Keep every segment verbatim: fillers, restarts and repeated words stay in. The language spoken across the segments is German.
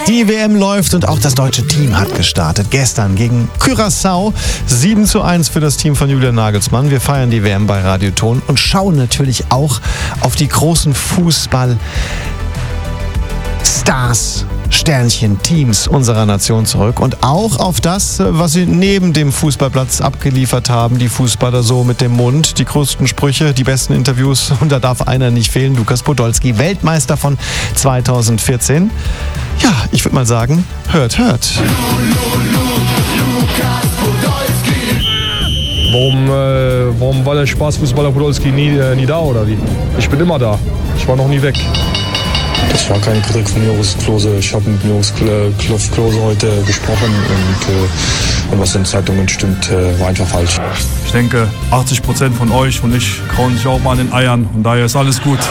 Die W M läuft und auch das deutsche Team hat gestartet. Gestern gegen Curaçao. sieben zu eins für das Team von Julian Nagelsmann. Wir feiern die W M bei Radioton und schauen natürlich auch auf die großen Fußball-Stars, Sternchen, Teams unserer Nation zurück und auch auf das, was sie neben dem Fußballplatz abgeliefert haben. Die Fußballer so mit dem Mund, die größten Sprüche, die besten Interviews und da darf einer nicht fehlen. Lukas Podolski, Weltmeister von zweitausendvierzehn. Ja, ich würde mal sagen, hört, hört. Warum, äh, warum war der Spaßfußballer Podolski nie, äh, nie da oder wie? Ich bin immer da. Ich war noch nie weg. Das war keine Kritik von Joris Klose. Ich habe mit Joris Klose heute gesprochen und, äh, und was in Zeitungen stimmt, äh, war einfach falsch. Ich denke, achtzig Prozent von euch und ich kauen sich auch mal an den Eiern und daher ist alles gut.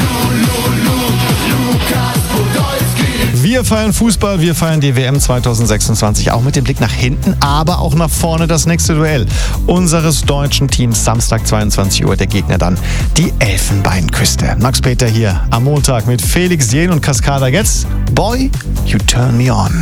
Wir feiern Fußball, wir feiern die W M zweitausendsechsundzwanzig, auch mit dem Blick nach hinten, aber auch nach vorne das nächste Duell unseres deutschen Teams. Samstag zweiundzwanzig Uhr, der Gegner dann die Elfenbeinküste. Max Peter hier am Montag mit Felix Jähn und Cascada Getz. Boy, you turn me on.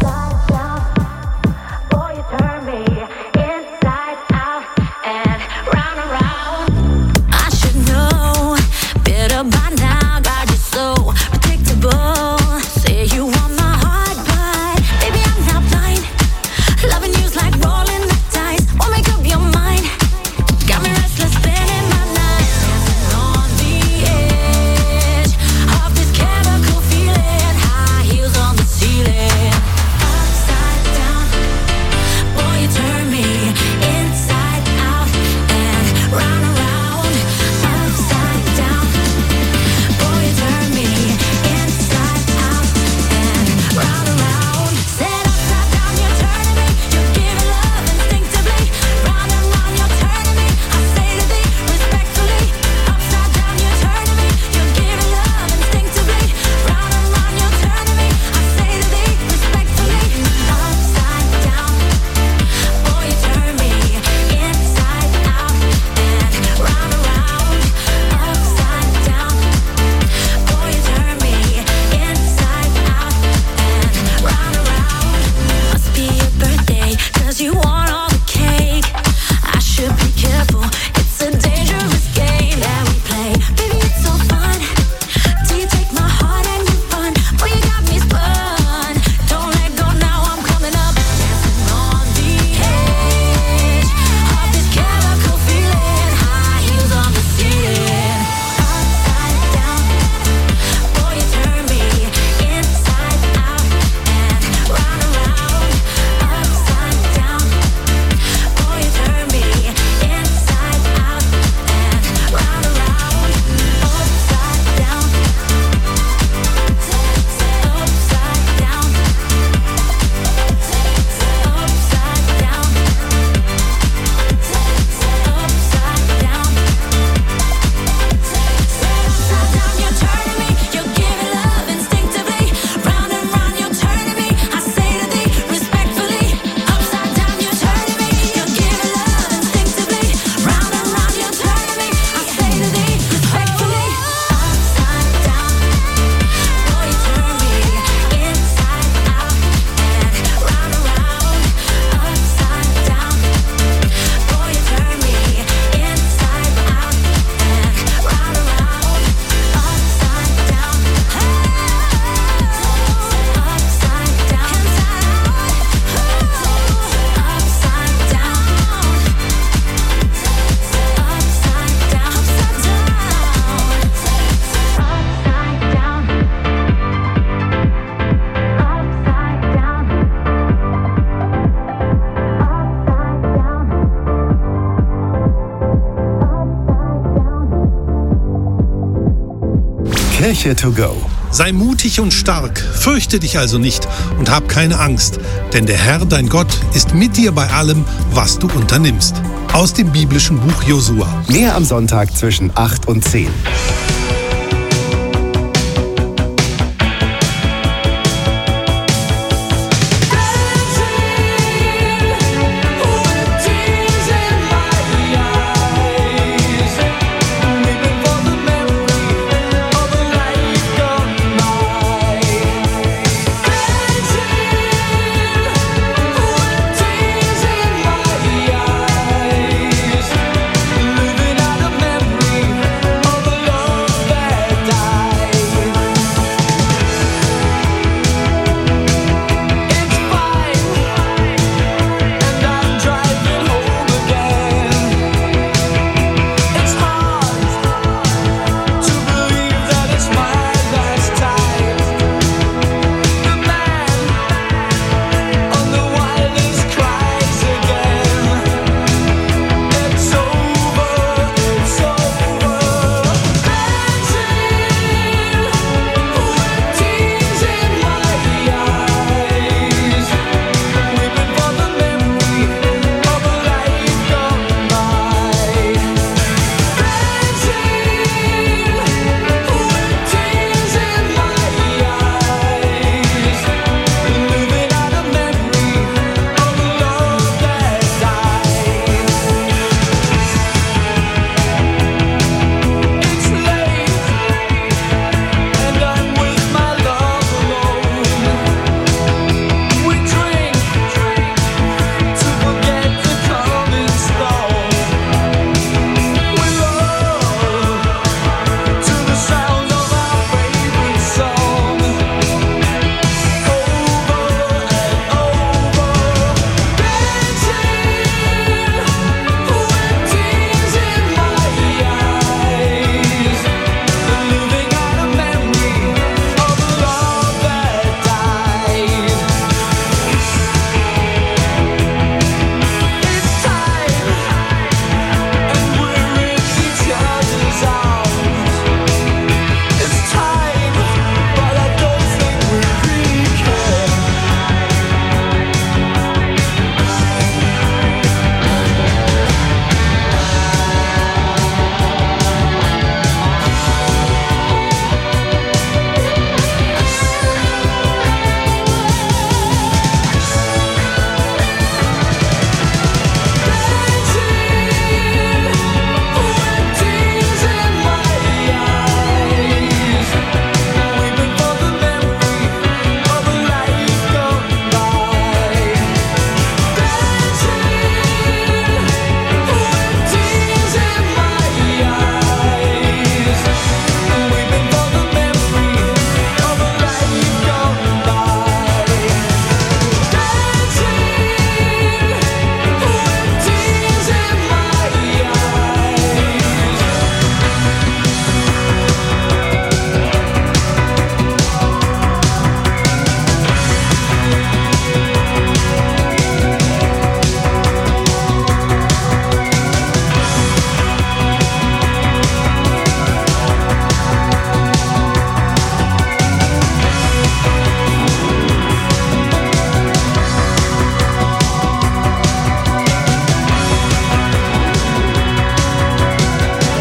Kirche to go. Sei mutig und stark, fürchte dich also nicht und hab keine Angst, denn der Herr, dein Gott, ist mit dir bei allem, was du unternimmst. Aus dem biblischen Buch Josua. Mehr am Sonntag zwischen acht und zehn.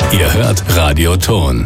Ihr hört Radio Ton.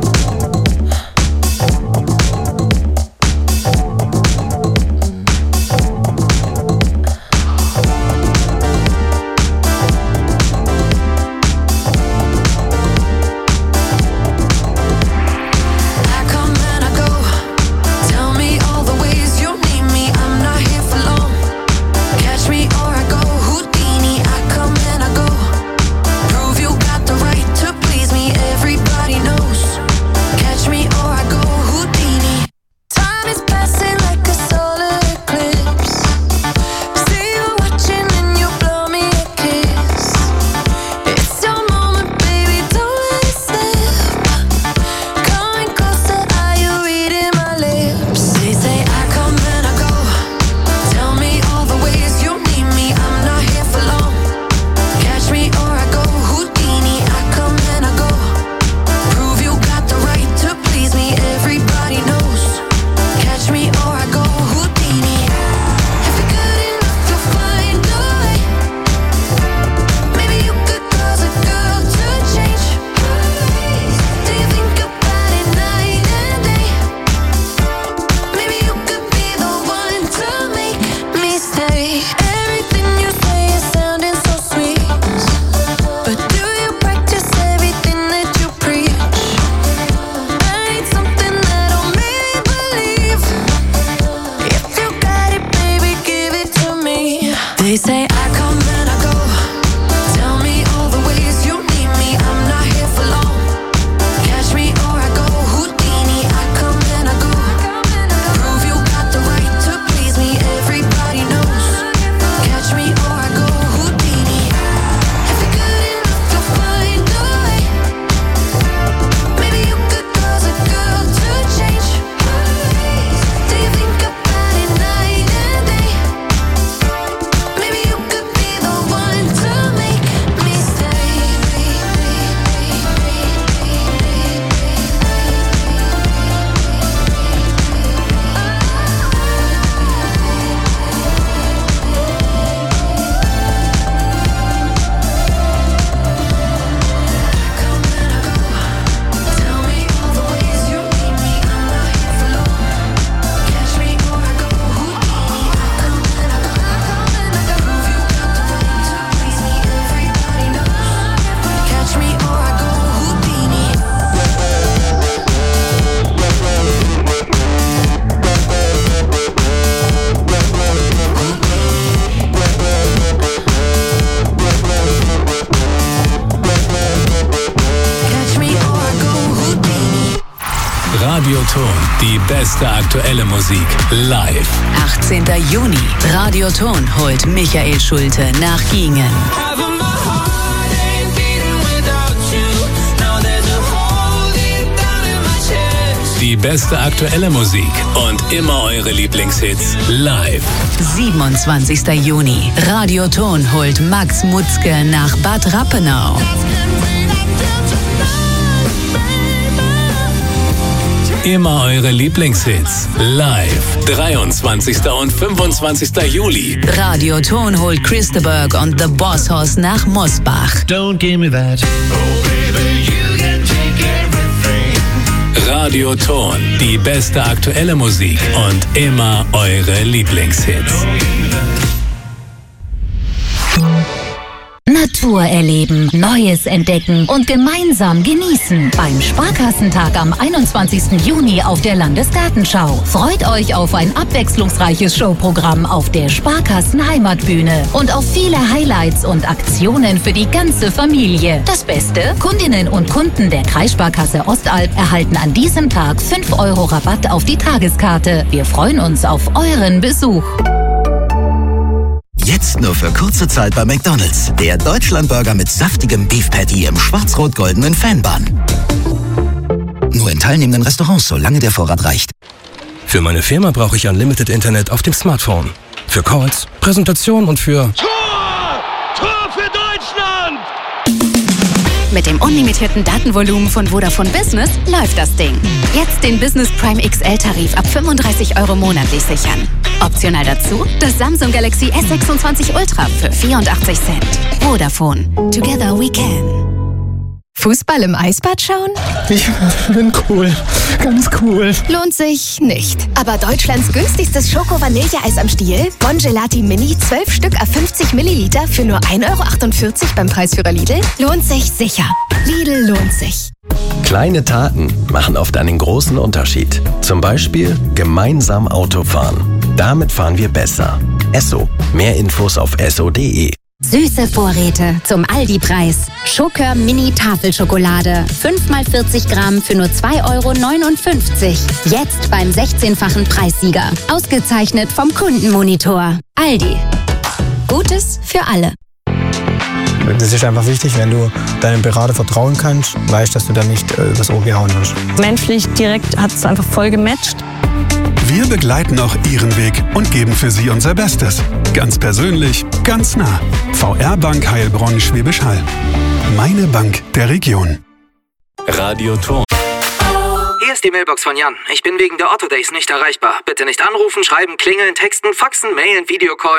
Radio Ton, die beste aktuelle Musik live. achtzehnter Juni. Radio Ton holt Michael Schulte nach Giengen. Die beste aktuelle Musik und immer eure Lieblingshits live. siebenundzwanzigster Juni. Radio Ton holt Max Mutzke nach Bad Rappenau. Immer eure Lieblingshits live. dreiundzwanzigster und fünfundzwanzigster Juli. Radio Ton holt Christeberg und The Boss Hoss nach Mosbach. Don't give me that. Oh baby, you can take everything. Radio Ton, die beste aktuelle Musik und immer eure Lieblingshits. Natur erleben, Neues entdecken und gemeinsam genießen. Beim Sparkassentag am einundzwanzigsten Juni auf der Landesgartenschau. Freut euch auf ein abwechslungsreiches Showprogramm auf der Sparkassen Heimatbühne und auf viele Highlights und Aktionen für die ganze Familie. Das Beste? Kundinnen und Kunden der Kreissparkasse Ostalb erhalten an diesem Tag fünf Euro Rabatt auf die Tageskarte. Wir freuen uns auf euren Besuch. Jetzt nur für kurze Zeit bei McDonald's. Der Deutschlandburger mit saftigem Beef Patty im schwarz-rot-goldenen Fanbun. Nur in teilnehmenden Restaurants, solange der Vorrat reicht. Für meine Firma brauche ich Unlimited Internet auf dem Smartphone. Für Calls, Präsentation und für... Tor! Tor für Deutschland! Mit dem unlimitierten Datenvolumen von Vodafone Business läuft das Ding. Jetzt den Business Prime X L-Tarif ab fünfunddreißig Euro monatlich sichern. Optional dazu das Samsung Galaxy S sechsundzwanzig Ultra für vierundachtzig Cent. Vodafone. Together we can. Fußball im Eisbad schauen? Ich bin cool. Ganz cool. Lohnt sich nicht. Aber Deutschlands günstigstes Schoko-Vanilleeis am Stiel, Bon Gelati Mini, zwölf Stück à fünfzig Milliliter für nur ein Euro achtundvierzig beim Preisführer Lidl, lohnt sich sicher. Lidl lohnt sich. Kleine Taten machen oft einen großen Unterschied. Zum Beispiel gemeinsam Auto fahren. Damit fahren wir besser. Esso. Mehr Infos auf esso punkt de. Süße Vorräte zum Aldi-Preis. Schokör Mini Tafelschokolade. fünf mal vierzig Gramm für nur zwei Euro neunundfünfzig. Jetzt beim sechzehnfachen Preissieger. Ausgezeichnet vom Kundenmonitor. Aldi. Gutes für alle. Das ist einfach wichtig, wenn du deinem Berater vertrauen kannst, weißt, dass du da nicht äh, übers Ohr gehauen wirst. Menschlich direkt hat es einfach voll gematcht. Wir begleiten auch Ihren Weg und geben für Sie unser Bestes. Ganz persönlich, ganz nah. V R Bank Heilbronn Schwäbisch Hall. Meine Bank der Region. Radio Ton. Hier ist die Mailbox von Jan. Ich bin wegen der Otto Days nicht erreichbar. Bitte nicht anrufen, schreiben, klingeln, texten, faxen, mailen, Videocall.